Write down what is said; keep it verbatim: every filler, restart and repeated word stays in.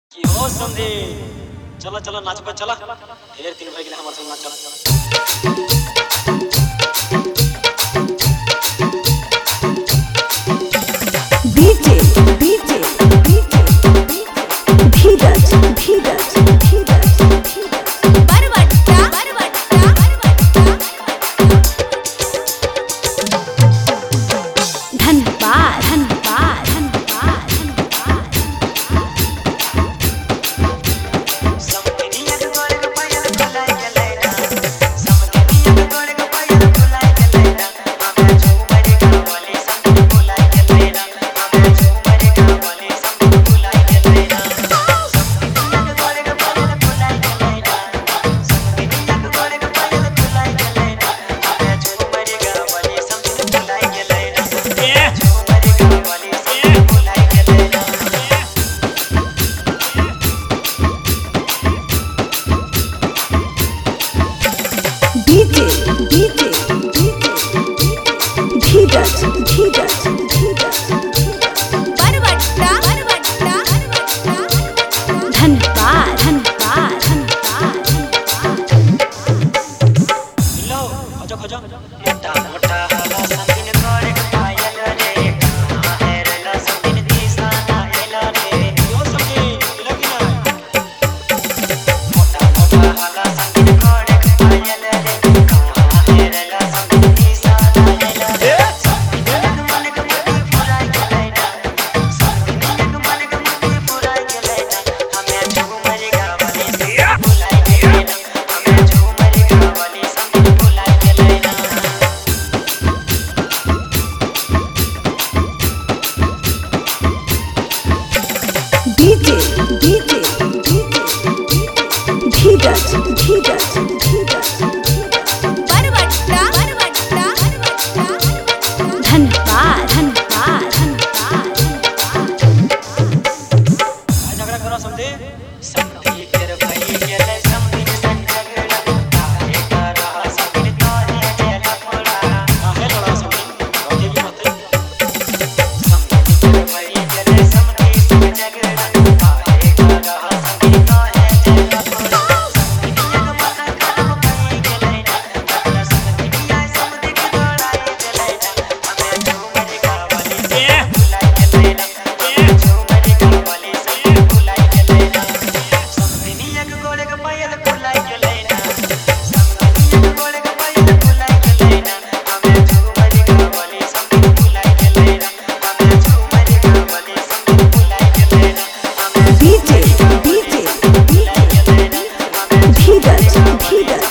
की हो संदे चला चला नाच पे चला ढेर तीन भाई के हमारे संग नाच चला डीजे डीजे धीरज धीरज धीरज बरवट्टा बरवट्टा धन्यवाद धन्यवाद धन्यवाद डीजे डीजे धीरज धीरज धीरज बरवट्टा बरवट्टा धन्यवाद धन्यवाद धन्यवाद लो खोजो खोजो मोटा मोटा हाला संगिन करे पायल रे कहां है रे संगिन दिसाना एला रे यो संगिन लगी ना मोटा मोटा हाला संगिन करे पायल रे कहां है रे संगिन दिसाना एला रे संगिन मन के मुट्ठी फुराई गेलैना संगिन मन के मुट्ठी फुराई गेलैना हमें झूमर गावली से बुलाई गेलैना हमें झूमर गावली संगिन बुलाई गेलैना डीजे डीजे धीरज धीरज धीरज बरवट्टा बरवट्टा धन्यवाद धन्यवाद धन्यवाद झगड़ा करो समझे समझी तेरे भाई गेले समझी सन झगड़ा काहे कर रहा समझी तोरे जेला पड़ा काहे लड़ा समझी रोके भी मत समझी तेरे भाई गेले समझी सन झगड़ा काहे कर रहा समझी तोरे जेला पड़ा समझी एक मत करम भाई गेले ना समझी आई समझी की दौड़ाई गेले ना हमें झूमर गावली से बुलाई गेले ना हमें झूमर गावली से बुलाई गेले ना समझी एक गोड़े के पायल बुलाई गेले ना समझी एक गोड़े के पायल बुलाई गेले ना हमें झूमर गावली से बुलाई गेले ना हमें झूमर गावली से बुलाई गेले ना हमें डीजे डीजे धीरज धीरज